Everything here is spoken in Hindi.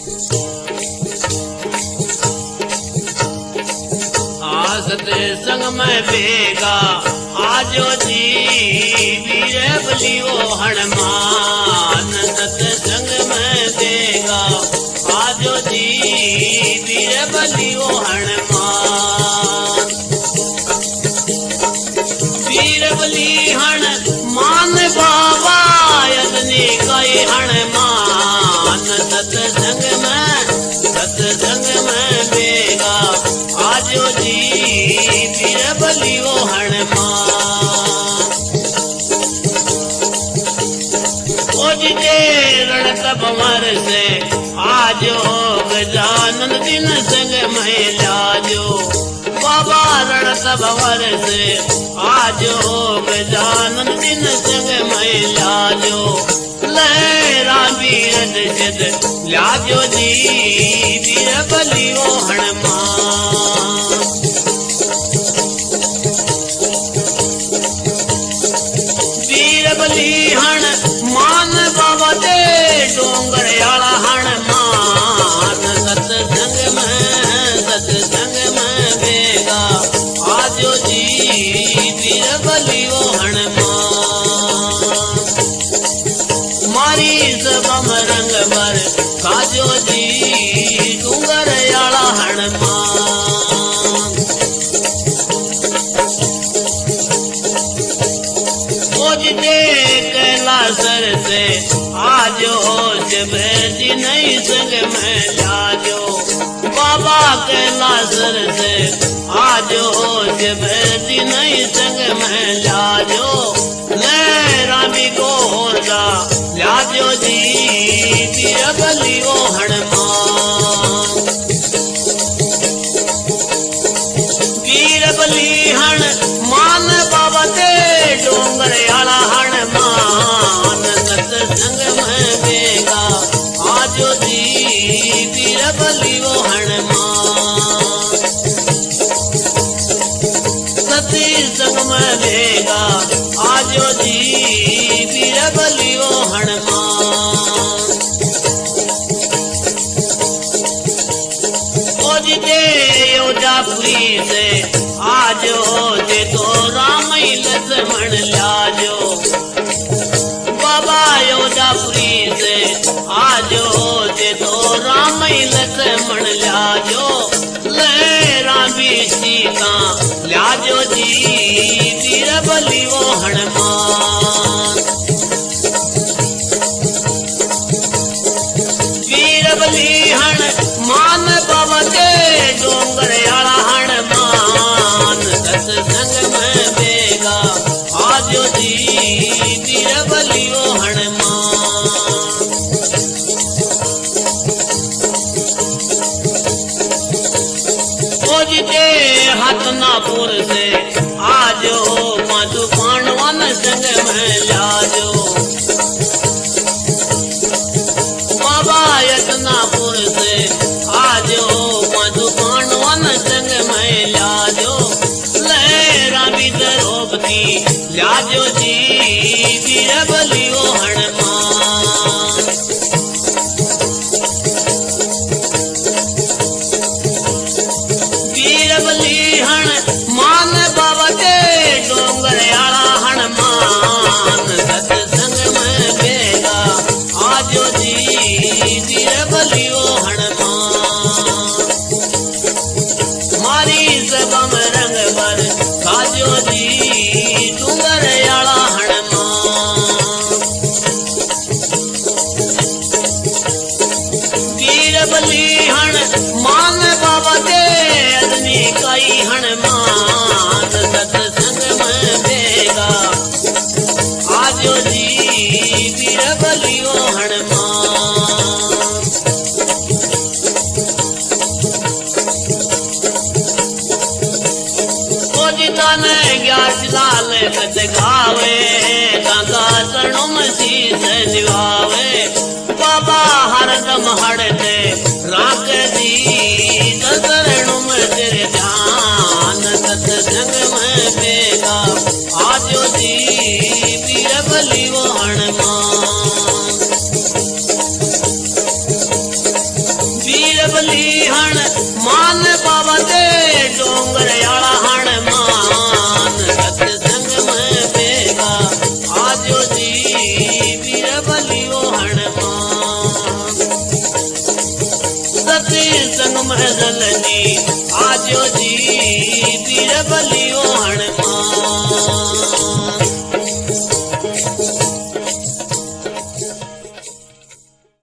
संग में बेगा आजो जी वीर बलियो हनुमान सत्संग में बेगा आजो जी वीर बलियो हनुमान वीर बली हनुमान बाबा यदनी कई हनुमान सत्संग में बेगा आजो जी वीर बलियो हनुमान ओजिते रणत भंवर से आजो गजानन दिन संग में लाजो बाबा रणत भंवर से आजो गजानन दिन संग में लाजो लहरा वीर सिद्ध लाजो जी वीर बलियो हनुमान वीर बली हनुमान बाबा दे डोंगर आला हनुमान सत्संग में बेगा आजो जी वीर बलियो हनुमान मारी सबम रंग भर काजो जी डोंगर आला हनुमान ओजते कैलासर से आजो जब जी नहीं संग में लाजो बाबा कैलासर से आजो जब जी नहीं संग में लाजो लहरा भी गोरगा लाजो जी वीर बलियो हनुमान वीर बली हनुमान बाबा दे डोंगर आला हनुमान सत्संग में बेगा आजो जी वीर बलियो हनुमान सत्संग में बेगा आजो जी वीर बलियो हनुमान ओजिते योजापुरी से आजो जे तो राम लक्ष्मण लाजो बाबा योजापुरी से आजो जे तो राम लक्ष्मण लाजो लहरा भी सीता लाजो जी वीर बलियो हनुमान वीर बली हनुमान बाबा के डोंगर आला हनुमान सत्संग में बेगा आजो जी वीर बलियो हनुमान ओजिते हतनापुर से आजो मधु पांडवन संग में लाजो बाबा यतनापुर से आजो मधु पांडवन संग में लाजो लहरा भी द्रौपदी लाजो जी वीर बलियो हनुमान वीर बली हनुमान बाबा के डोंगर आला हनुमान सत्संग में बेगा आजो जी वीर बलियो हनुमान मारी सबम रंग भर काजो जी डोंगर आला हनुमान वीर बली हनुमान बाबा के अदनी कई हनुमान सत्संग में बेगा आजो जी वीर बलियो हनुमान ओजिता ने ग्यास लाल कद गावे गंगा चरणों में शीश निभावे बाबा हरदम हड़ते राख दी चरणों में तेरे ध्यान सत्संग में बेगा आजो जी वीर बलियो हनुमान मान बाबा दे डोंगर याला हनुमान सत्संग में बेगा आजो जी वीर बलियो हनुमान सत्संग में जलनी आजो